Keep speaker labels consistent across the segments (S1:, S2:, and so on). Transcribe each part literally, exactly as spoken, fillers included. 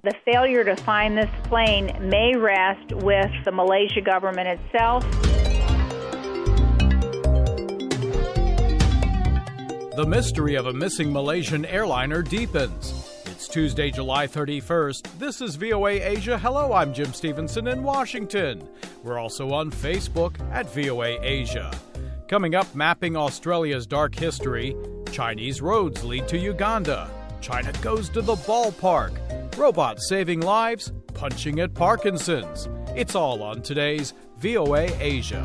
S1: The failure to find this plane may rest with the Malaysia government itself.
S2: The mystery of a missing Malaysian airliner deepens. It's Tuesday, July thirty-first. This is V O A Asia. Hello, I'm Jim Stevenson in Washington. We're also on Facebook at V O A Asia. Coming up, mapping Australia's dark history. Chinese roads lead to Uganda. China goes to the ballpark. Robots saving lives, punching at Parkinson's. It's all on today's V O A Asia.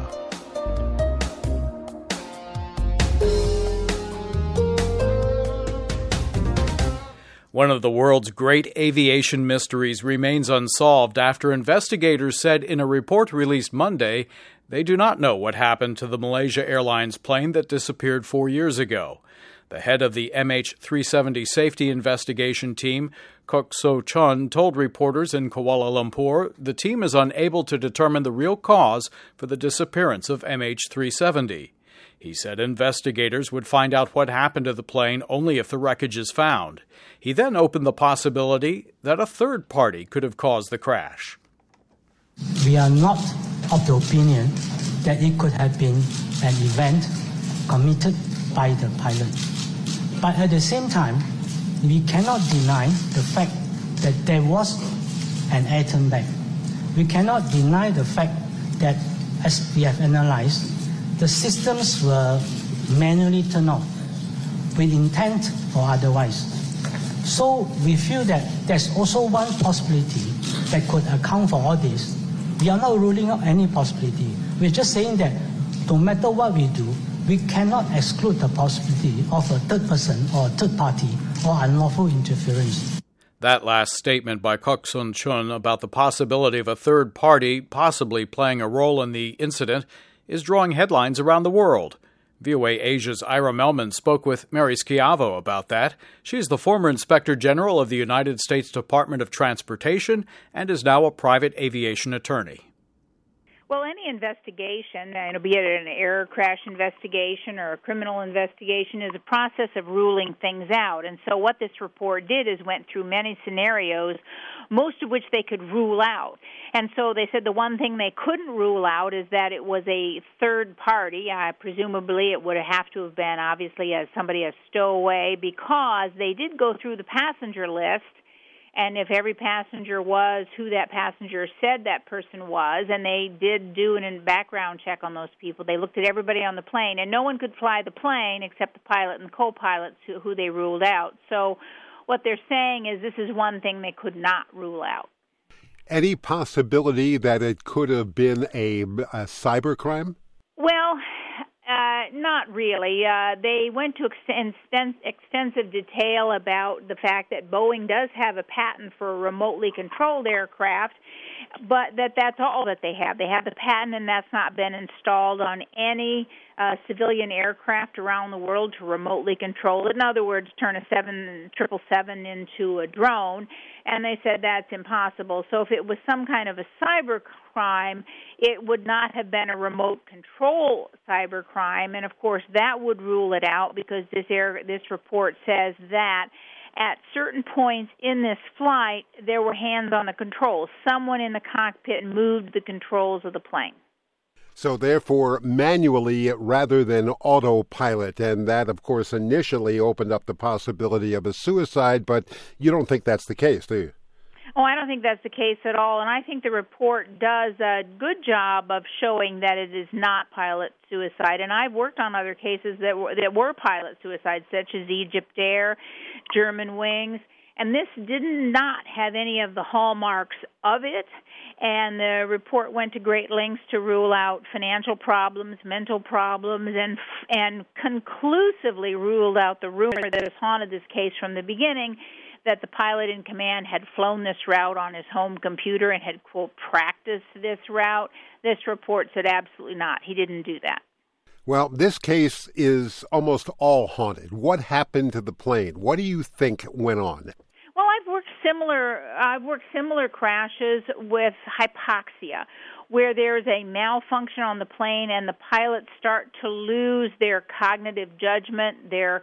S2: One of the world's great aviation mysteries remains unsolved after investigators said in a report released Monday they do not know what happened to the Malaysia Airlines plane that disappeared four years ago. The head of the M H three seventy safety investigation team, Kok So Chun, told reporters in Kuala Lumpur the team is unable to determine the real cause for the disappearance of M H three seventy. He said investigators would find out what happened to the plane only if the wreckage is found. He then opened the possibility that a third party could have caused the crash.
S3: We are not of the opinion that it could have been an event committed by the pilot. But at the same time, we cannot deny the fact that there was an atom bag. We cannot deny the fact that, as we have analyzed, the systems were manually turned off with intent or otherwise. So we feel that there's also one possibility that could account for all this. We are not ruling out any possibility. We're just saying that no matter what we do, we cannot exclude the possibility of a third person or a third party or unlawful interference.
S2: That last statement by Kok So Chun about the possibility of a third party possibly playing a role in the incident is drawing headlines around the world. V O A Asia's Ira Melman spoke with Mary Schiavo about that. She's the former Inspector General of the United States Department of Transportation and is now a private aviation attorney.
S1: Well, any investigation, and be it an air crash investigation or a criminal investigation, is a process of ruling things out. And so what this report did is went through many scenarios, most of which they could rule out. And so they said the one thing they couldn't rule out is that it was a third party. Uh, presumably it would have to have been, obviously, as somebody, a stowaway, because they did go through the passenger list. And if every passenger was who that passenger said that person was, and they did do a background check on those people, they looked at everybody on the plane, and no one could fly the plane except the pilot and the co-pilots who, who they ruled out. So what they're saying is this is one thing they could not rule out.
S4: Any possibility that it could have been a, a cybercrime?
S1: Well, Uh, not really. Uh, they went to exten- extensive detail about the fact that Boeing does have a patent for remotely controlled aircraft, but that that's all that they have. They have the patent, and that's not been installed on any uh, civilian aircraft around the world to remotely control it. In other words, turn a seven triple seven into a drone, and they said that's impossible. So if it was some kind of a cyber crime, it would not have been a remote control cyber crime, and of course that would rule it out because this air, this report says that at certain points in this flight there were hands on the controls. Someone in the cockpit moved the controls of the plane.
S4: So therefore, manually rather than autopilot, and that, of course, initially opened up the possibility of a suicide, but you don't think that's the case, do you?
S1: Oh, I don't think that's the case at all, and I think the report does a good job of showing that it is not pilot suicide. And I've worked on other cases that were, that were pilot suicides, such as Egypt Air, German Wings, and this did not have any of the hallmarks of it. And the report went to great lengths to rule out financial problems, mental problems, and and conclusively ruled out the rumor that has haunted this case from the beginning, that the pilot in command had flown this route on his home computer and had, quote, practiced this route. This report said absolutely not. He didn't do that.
S4: Well, this case is almost all haunted. What happened to the plane? What do you think went on?
S1: Well, I've worked similar. I've worked similar crashes with hypoxia, where there's a malfunction on the plane and the pilots start to lose their cognitive judgment, their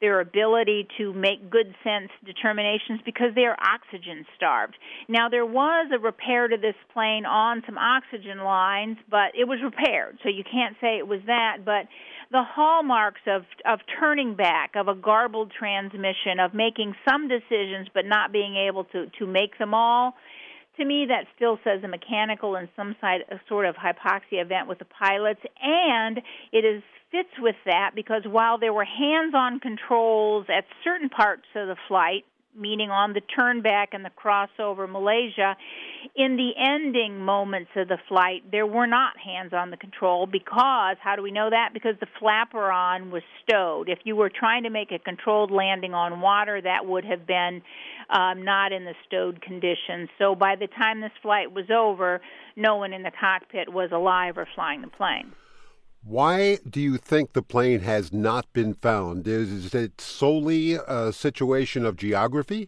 S1: their ability to make good sense determinations because they are oxygen starved. Now, there was a repair to this plane on some oxygen lines, but it was repaired, so you can't say it was that. But the hallmarks of, of turning back, of a garbled transmission, of making some decisions but not being able to, to make them all, to me, that still says a mechanical and some side, a sort of hypoxia event with the pilots, and it is fits with that because while there were hands-on controls at certain parts of the flight, meaning on the turn back and the crossover Malaysia, in the ending moments of the flight, there were not hands on the control because, how do we know that? Because the flaperon was stowed. If you were trying to make a controlled landing on water, that would have been um, not in the stowed condition. So by the time this flight was over, no one in the cockpit was alive or flying the plane.
S4: Why do you think the plane has not been found? Is it solely a situation of geography?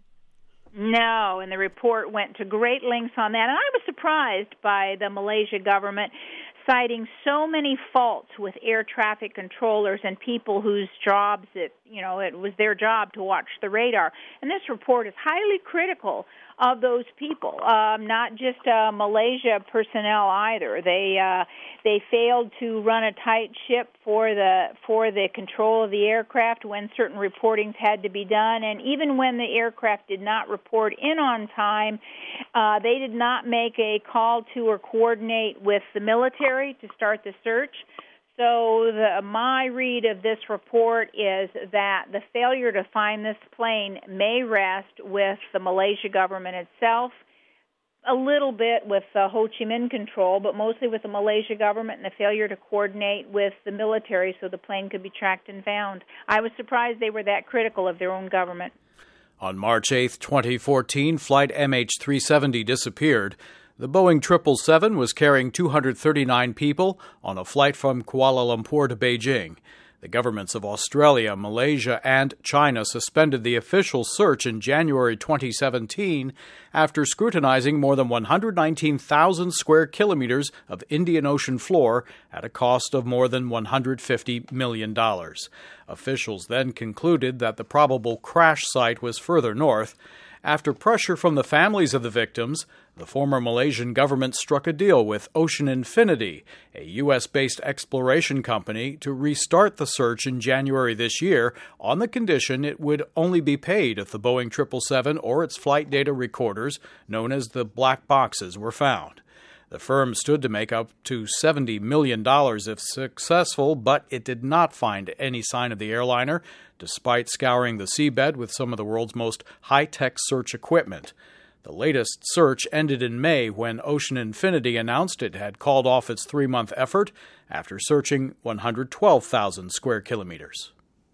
S1: No, and the report went to great lengths on that. And I was surprised by the Malaysia government citing so many faults with air traffic controllers and people whose jobs, it, you know, it was their job to watch the radar. And this report is highly critical of those people, um, not just uh, Malaysia personnel either. They uh, they failed to run a tight ship for the for the control of the aircraft when certain reportings had to be done, and even when the aircraft did not report in on time, uh, they did not make a call to or coordinate with the military to start the search. So the, my read of this report is that the failure to find this plane may rest with the Malaysia government itself, a little bit with the Ho Chi Minh control, but mostly with the Malaysia government and the failure to coordinate with the military so the plane could be tracked and found. I was surprised they were that critical of their own government.
S2: On March eighth, twenty fourteen, flight M H three seventy disappeared. The Boeing triple seven was carrying two hundred thirty-nine people on a flight from Kuala Lumpur to Beijing. The governments of Australia, Malaysia, and China suspended the official search in January twenty seventeen after scrutinizing more than one hundred nineteen thousand square kilometers of Indian Ocean floor at a cost of more than one hundred fifty million dollars. Officials then concluded that the probable crash site was further north. After pressure from the families of the victims, the former Malaysian government struck a deal with Ocean Infinity, a U S-based exploration company, to restart the search in January this year on the condition it would only be paid if the Boeing triple seven or its flight data recorders, known as the black boxes, were found. The firm stood to make up to seventy million dollars if successful, but it did not find any sign of the airliner, despite scouring the seabed with some of the world's most high-tech search equipment. The latest search ended in May when Ocean Infinity announced it had called off its three-month effort after searching one hundred twelve thousand square kilometers.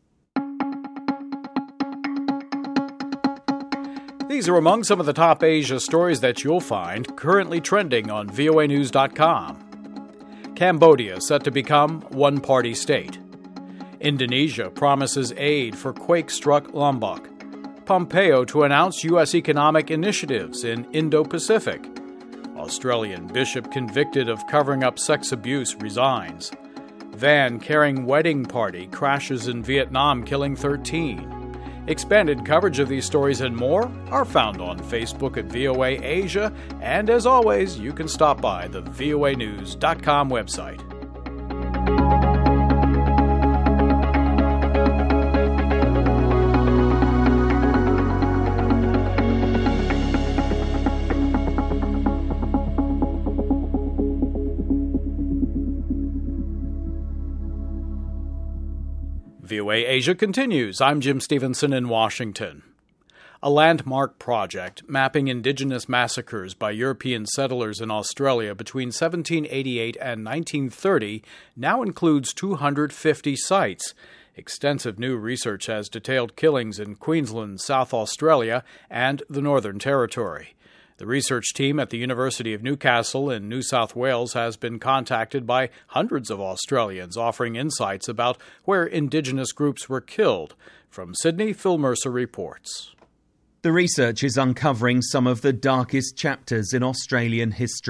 S2: These are among some of the top Asia stories that you'll find currently trending on V O A News dot com. Cambodia set to become one-party state. Indonesia promises aid for quake-struck Lombok. Pompeo to announce U S economic initiatives in Indo-Pacific. Australian bishop convicted of covering up sex abuse resigns. Van carrying wedding party crashes in Vietnam, killing thirteen. Expanded coverage of these stories and more are found on Facebook at V O A Asia, and as always, you can stop by the V O A News dot com website. V O A Asia continues. I'm Jim Stevenson in Washington. A landmark project mapping indigenous massacres by European settlers in Australia between seventeen eighty-eight and nineteen thirty now includes two hundred fifty sites. Extensive new research has detailed killings in Queensland, South Australia, and the Northern Territory. The research team at the University of Newcastle in New South Wales has been contacted by hundreds of Australians offering insights about where Indigenous groups were killed. From Sydney, Phil Mercer reports.
S5: The research is uncovering some of the darkest chapters in Australian history.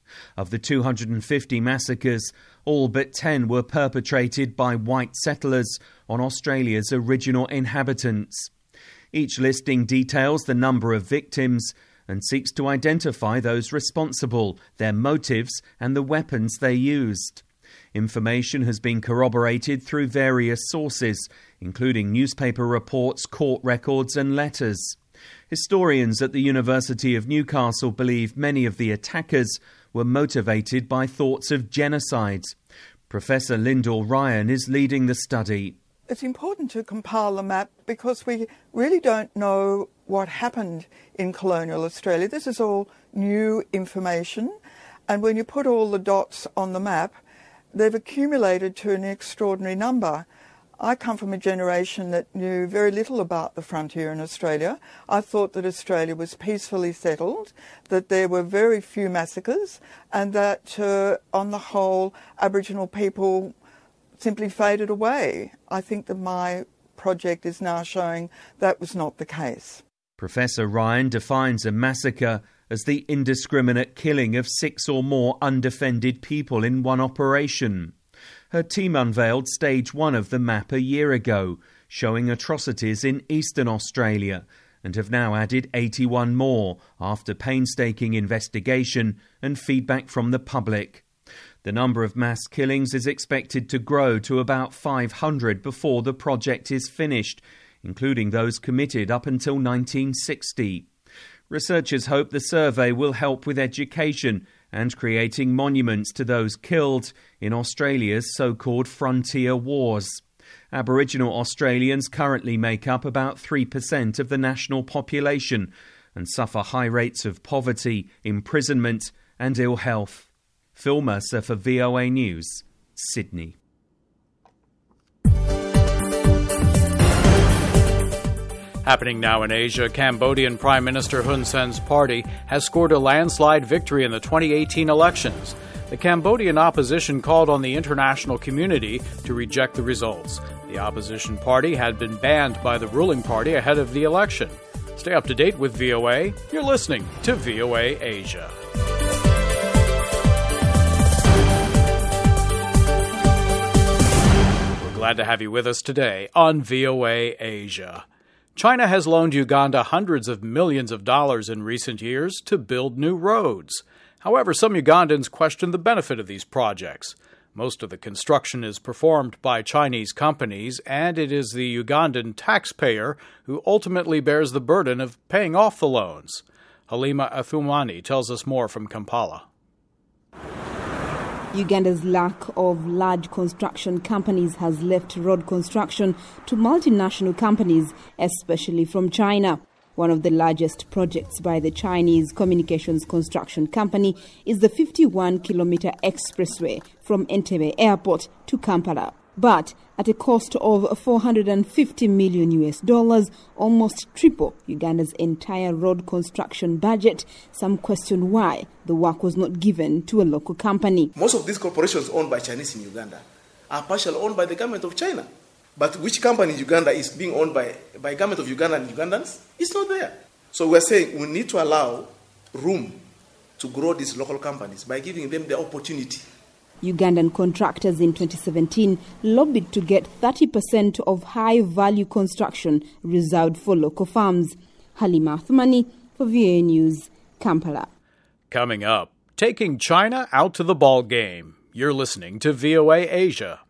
S5: Of the two hundred fifty massacres, all but ten were perpetrated by white settlers on Australia's original inhabitants. Each listing details the number of victims and seeks to identify those responsible, their motives and the weapons they used. Information has been corroborated through various sources, including newspaper reports, court records and letters. Historians at the University of Newcastle believe many of the attackers were motivated by thoughts of genocide. Professor Lyndall Ryan is leading the study.
S6: It's important to compile the map because we really don't know what happened in colonial Australia. This is all new information, and when you put all the dots on the map, they've accumulated to an extraordinary number. I come from a generation that knew very little about the frontier in Australia. I thought that Australia was peacefully settled, that there were very few massacres, and that, uh, on the whole, Aboriginal people simply faded away. I think that my project is now showing that was not the case.
S5: Professor Ryan defines a massacre as the indiscriminate killing of six or more undefended people in one operation. Her team unveiled stage one of the map a year ago, showing atrocities in eastern Australia, and have now added eighty-one more after painstaking investigation and feedback from the public. The number of mass killings is expected to grow to about five hundred before the project is finished, including those committed up until nineteen sixty. Researchers hope the survey will help with education and creating monuments to those killed in Australia's so-called frontier wars. Aboriginal Australians currently make up about three percent of the national population and suffer high rates of poverty, imprisonment and ill health. Phil Mercer for V O A News, Sydney.
S2: Happening now in Asia, Cambodian Prime Minister Hun Sen's party has scored a landslide victory in the twenty eighteen elections. The Cambodian opposition called on the international community to reject the results. The opposition party had been banned by the ruling party ahead of the election. Stay up to date with V O A. You're listening to V O A Asia. We're glad to have you with us today on V O A Asia. China has loaned Uganda hundreds of millions of dollars in recent years to build new roads. However, some Ugandans question the benefit of these projects. Most of the construction is performed by Chinese companies, and it is the Ugandan taxpayer who ultimately bears the burden of paying off the loans. Halima Athumani tells us more from Kampala.
S7: Uganda's lack of large construction companies has left road construction to multinational companies, especially from China. One of the largest projects by the Chinese Communications Construction Company is the fifty-one kilometer expressway from Entebbe Airport to Kampala. But at a cost of four hundred fifty million U S dollars, almost triple Uganda's entire road construction budget, some question why the work was not given to a local company.
S8: Most of these corporations owned by Chinese in Uganda are partially owned by the government of China. But which company in Uganda is being owned by by government of Uganda and Ugandans? It's not there. So we're saying we need to allow room to grow these local companies by giving them the opportunity.
S7: Ugandan contractors in twenty seventeen lobbied to get thirty percent of high-value construction reserved for local firms. Halima Athumani for V O A News, Kampala.
S2: Coming up, taking China out to the ball game. You're listening to V O A Asia.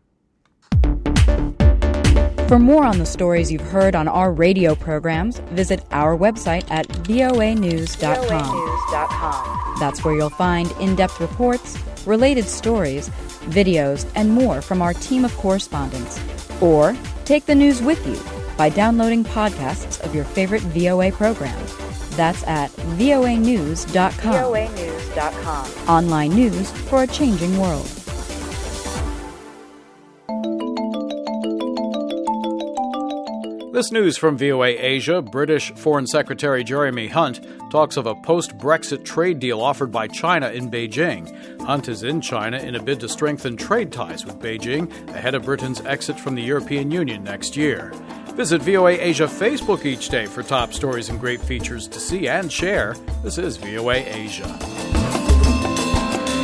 S9: For more on the stories you've heard on our radio programs, visit our website at voa news dot com. That's where you'll find in-depth reports, related stories, videos, and more from our team of correspondents. Or take the news with you by downloading podcasts of your favorite V O A programs. That's at voa news dot com. voa news dot com. Online news for a changing world.
S2: This news from V O A Asia. British Foreign Secretary Jeremy Hunt talks of a post-Brexit trade deal offered by China in Beijing. Hunt is in China in a bid to strengthen trade ties with Beijing ahead of Britain's exit from the European Union next year. Visit V O A Asia Facebook each day for top stories and great features to see and share. This is V O A Asia.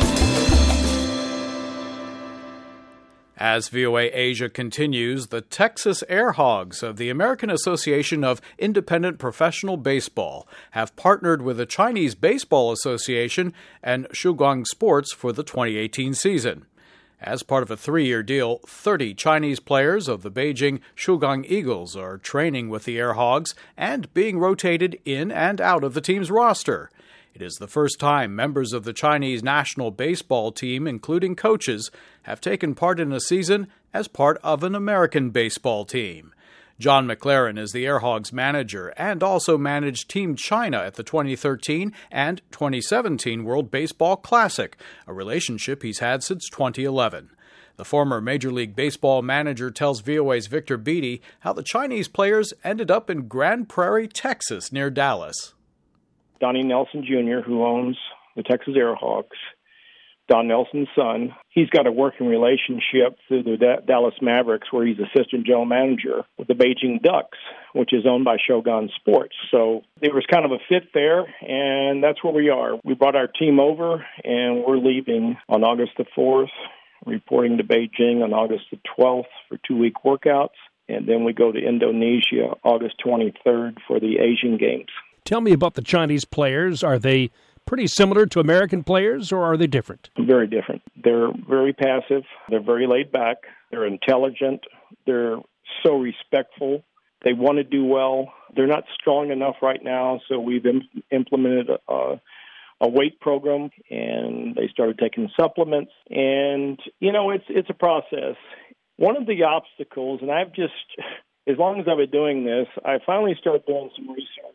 S2: As V O A Asia continues, the Texas Air Hogs of the American Association of Independent Professional Baseball have partnered with the Chinese Baseball Association and Shougang Sports for the twenty eighteen season. As part of a three-year deal, thirty Chinese players of the Beijing Shougang Eagles are training with the Air Hogs and being rotated in and out of the team's roster. It is the first time members of the Chinese national baseball team, including coaches, have taken part in a season as part of an American baseball team. John McLaren is the Air Hogs manager and also managed Team China at the twenty thirteen and twenty seventeen World Baseball Classic, a relationship he's had since twenty eleven. The former Major League Baseball manager tells V O A's Victor Beattie how the Chinese players ended up in Grand Prairie, Texas, near Dallas.
S10: Donnie Nelson Junior, who owns the Texas Air Hogs, Don Nelson's son, he's got a working relationship through the D- Dallas Mavericks, where he's assistant general manager with the Beijing Ducks, which is owned by Shougang Sports. So there was kind of a fit there, and that's where we are. We brought our team over, and we're leaving on August the fourth, reporting to Beijing on August the twelfth for two-week workouts, and then we go to Indonesia August twenty-third for the Asian Games.
S11: Tell me about the Chinese players. Are they pretty similar to American players, or are they different?
S10: Very different. They're very passive. They're very laid back. They're intelligent. They're so respectful. They want to do well. They're not strong enough right now, so we've im- implemented a, a weight program, and they started taking supplements. And, you know, it's it's a process. One of the obstacles, and I've just, as long as I've been doing this, I finally started doing some research.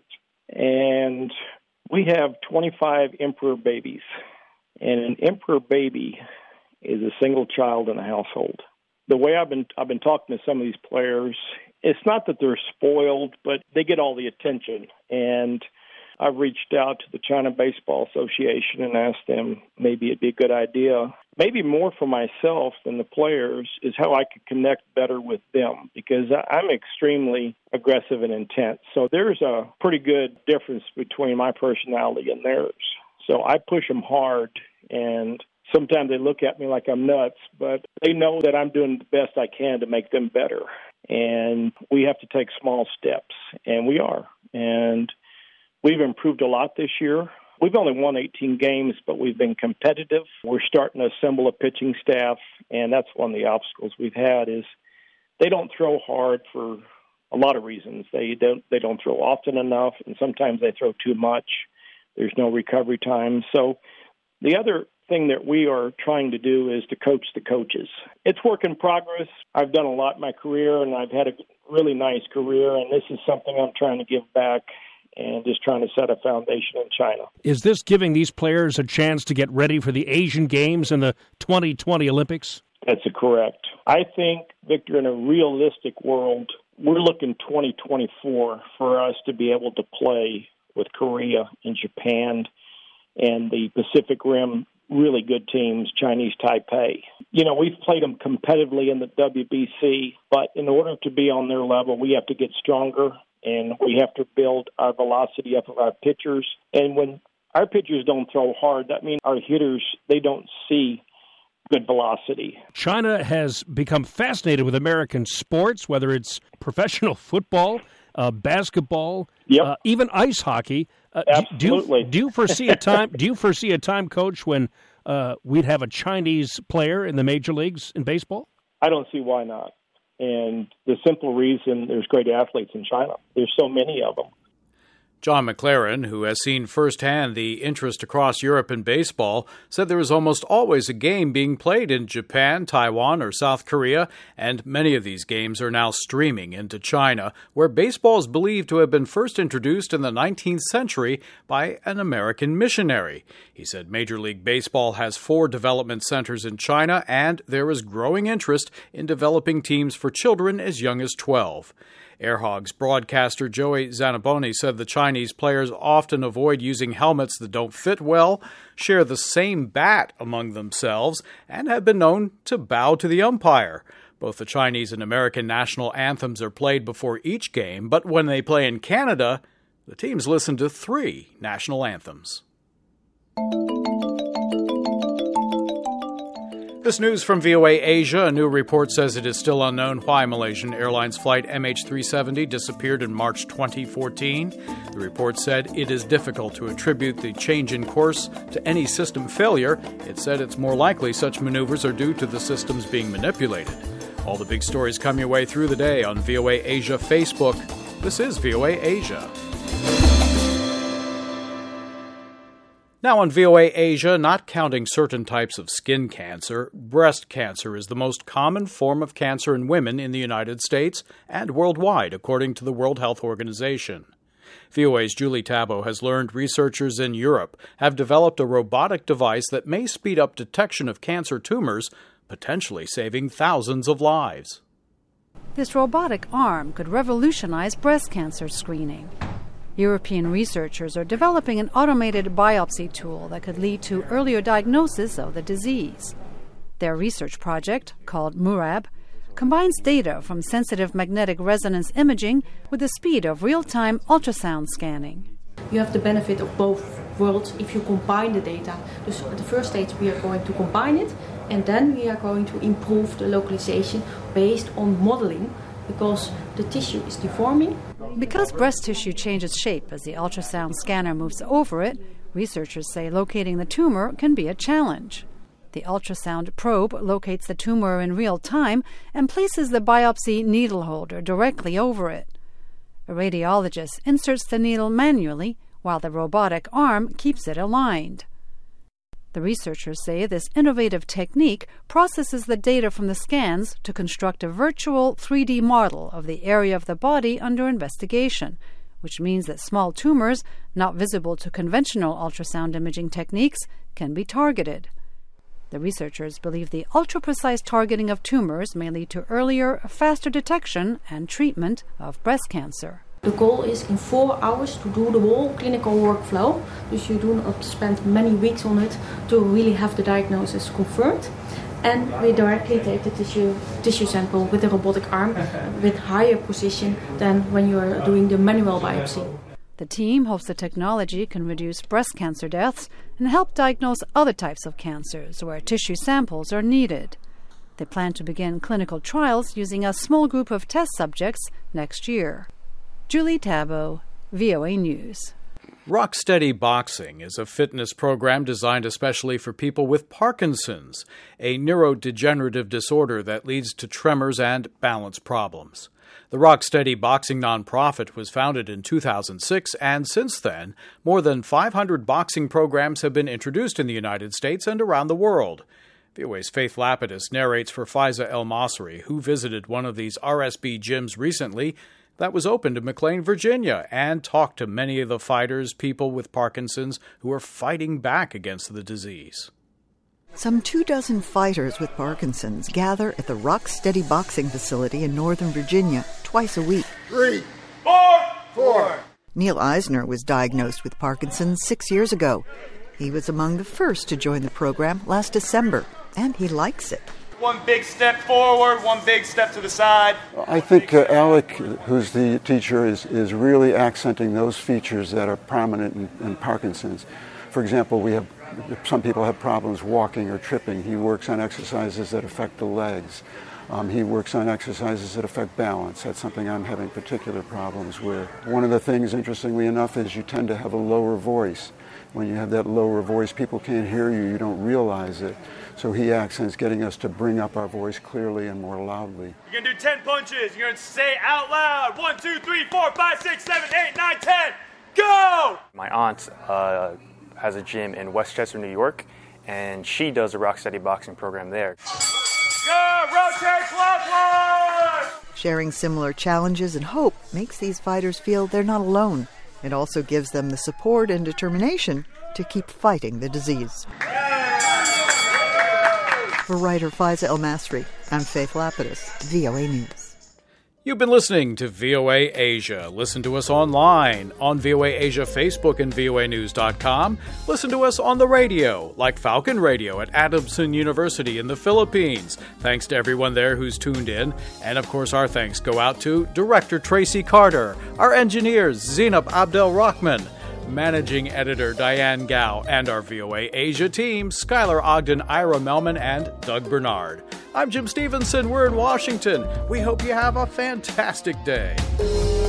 S10: And we have twenty-five emperor babies, and an emperor baby is a single child in a household. The way I've been I've been talking to some of these players, it's not that they're spoiled, but they get all the attention. And I've reached out to the China Baseball Association and asked them maybe it'd be a good idea, maybe more for myself than the players, is how I could connect better with them, because I'm extremely aggressive and intense. So there's a pretty good difference between my personality and theirs. So I push them hard, and sometimes they look at me like I'm nuts, but they know that I'm doing the best I can to make them better. And we have to take small steps, and we are. And we've improved a lot this year. We've only won eighteen games, but we've been competitive. We're starting to assemble a pitching staff, and that's one of the obstacles we've had is they don't throw hard for a lot of reasons. They don't they don't throw often enough, and sometimes they throw too much. There's no recovery time. So the other thing that we are trying to do is to coach the coaches. It's work in progress. I've done a lot in my career, and I've had a really nice career, and this is something I'm trying to give back and just trying to set a foundation in China.
S11: Is this giving these players a chance to get ready for the Asian Games and the twenty twenty Olympics?
S10: That's correct. I think, Victor, in a realistic world, we're looking twenty twenty-four for us to be able to play with Korea and Japan and the Pacific Rim really good teams, Chinese Taipei. You know, we've played them competitively in the W B C, but in order to be on their level, we have to get stronger, and we have to build our velocity up of our pitchers. And when our pitchers don't throw hard, that means our hitters, they don't see good velocity.
S11: China has become fascinated with American sports, whether it's professional football, uh, basketball,
S10: yep.
S11: uh, even ice hockey. Uh,
S10: Absolutely.
S11: Do, do you foresee a time? Do you foresee a time, Coach, when uh, we'd have a Chinese player in the major leagues in baseball?
S10: I don't see why not. And the simple reason, there's great athletes in China. There's so many of them.
S2: John McLaren, who has seen firsthand the interest across Europe in baseball, said there is almost always a game being played in Japan, Taiwan, or South Korea, and many of these games are now streaming into China, where baseball is believed to have been first introduced in the nineteenth century by an American missionary. He said Major League Baseball has four development centers in China, and there is growing interest in developing teams for children as young as twelve. Air Hogs broadcaster Joey Zanaboni said the Chinese players often avoid using helmets that don't fit well, share the same bat among themselves, and have been known to bow to the umpire. Both the Chinese and American national anthems are played before each game, but when they play in Canada, the teams listen to three national anthems. This news from V O A Asia. A new report says it is still unknown why Malaysian Airlines flight M H three seventy disappeared in March twenty fourteen. The report said it is difficult to attribute the change in course to any system failure. It said it's more likely such maneuvers are due to the systems being manipulated. All the big stories come your way through the day on V O A Asia Facebook. This is V O A Asia. Now on V O A Asia, not counting certain types of skin cancer, breast cancer is the most common form of cancer in women in the United States and worldwide, according to the World Health Organization. V O A's Julie Tabo has learned researchers in Europe have developed a robotic device that may speed up detection of cancer tumors, potentially saving thousands of lives.
S12: This robotic arm could revolutionize breast cancer screening. European researchers are developing an automated biopsy tool that could lead to earlier diagnosis of the disease. Their research project, called MURAB, combines data from sensitive magnetic resonance imaging with the speed of real-time ultrasound scanning.
S13: You have the benefit of both worlds if you combine the data. So at the first stage we are going to combine it, and then we are going to improve the localization based on modeling, because the tissue is deforming.
S12: Because breast tissue changes shape as the ultrasound scanner moves over it, researchers say locating the tumor can be a challenge. The ultrasound probe locates the tumor in real time and places the biopsy needle holder directly over it. A radiologist inserts the needle manually while the robotic arm keeps it aligned. The researchers say this innovative technique processes the data from the scans to construct a virtual three D model of the area of the body under investigation, which means that small tumors, not visible to conventional ultrasound imaging techniques, can be targeted. The researchers believe the ultra-precise targeting of tumors may lead to earlier, faster detection and treatment of breast cancer.
S13: The goal is in four hours to do the whole clinical workflow, so you do not spend many weeks on it to really have the diagnosis confirmed. And we directly take the tissue, tissue sample with a robotic arm with higher precision than when you are doing the manual biopsy.
S12: The team hopes the technology can reduce breast cancer deaths and help diagnose other types of cancers where tissue samples are needed. They plan to begin clinical trials using a small group of test subjects next year. Julie Tabo, V O A News.
S2: Rocksteady Boxing is a fitness program designed especially for people with Parkinson's, a neurodegenerative disorder that leads to tremors and balance problems. The Rocksteady Boxing nonprofit was founded in two thousand six, and since then, more than five hundred boxing programs have been introduced in the United States and around the world. V O A's Faith Lapidus narrates for Faiza El Masri, who visited one of these R S B gyms recently that was opened in McLean, Virginia, and talked to many of the fighters, people with Parkinson's, who are fighting back against the disease.
S14: Some two dozen fighters with Parkinson's gather at the Rocksteady Boxing facility in Northern Virginia twice a week.
S15: Three, four, four.
S14: Neil Eisner was diagnosed with Parkinson's six years ago. He was among the first to join the program last December, and he likes it.
S15: One big step forward, one big step to the side.
S16: I think uh, Alec, who's the teacher, is, is really accenting those features that are prominent in, in Parkinson's. For example, we have some people have problems walking or tripping. He works on exercises that affect the legs. Um, he works on exercises that affect balance. That's something I'm having particular problems with. One of the things, interestingly enough, is you tend to have a lower voice. When you have that lower voice, people can't hear you, you don't realize it. So he accents getting us to bring up our voice clearly and more loudly.
S15: You're going to do ten punches. You're going to say out loud, one, two, three, four, five, six, seven, eight, nine, ten, go!
S17: My aunt uh, has a gym in Westchester, New York, and she does a Rocksteady Boxing program there.
S15: Go, rotate clockwise!
S14: Sharing similar challenges and hope makes these fighters feel they're not alone. It also gives them the support and determination to keep fighting the disease. For writer Faiza El Masri, I'm Faith Lapidus, V O A News.
S2: You've been listening to V O A Asia. Listen to us online on V O A Asia Facebook and V O A news dot com. Listen to us on the radio, like Falcon Radio at Adamson University in the Philippines. Thanks to everyone there who's tuned in. And of course, our thanks go out to Director Tracy Carter, our engineers Zainab Abdel Rahman, managing editor Diane Gao, and our V O A Asia team, Skylar Ogden, Ira Melman, and Doug Bernard. I'm Jim Stevenson. We're in Washington. We hope you have a fantastic day.